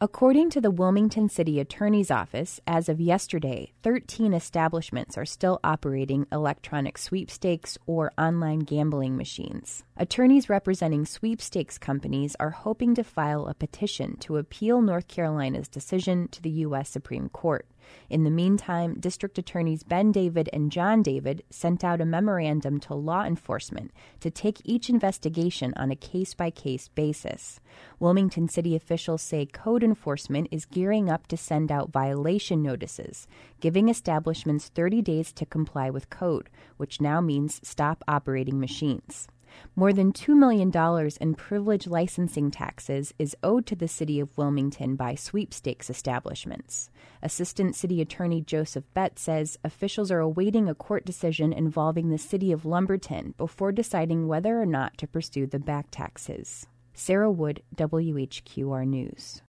According to the Wilmington City Attorney's Office, as of yesterday, 13 establishments are still operating electronic sweepstakes or online gambling machines. Attorneys representing sweepstakes companies are hoping to file a petition to appeal North Carolina's decision to the U.S. Supreme Court. In the meantime, District Attorneys Ben David and John David sent out a memorandum to law enforcement to take each investigation on a case-by-case basis. Wilmington City officials say code enforcement is gearing up to send out violation notices, giving establishments 30 days to comply with code, which now means stop operating machines. More than $2 million in privilege licensing taxes is owed to the city of Wilmington by sweepstakes establishments. Assistant City Attorney Joseph Bett says officials are awaiting a court decision involving the city of Lumberton before deciding whether or not to pursue the back taxes. Sarah Wood, WHQR News.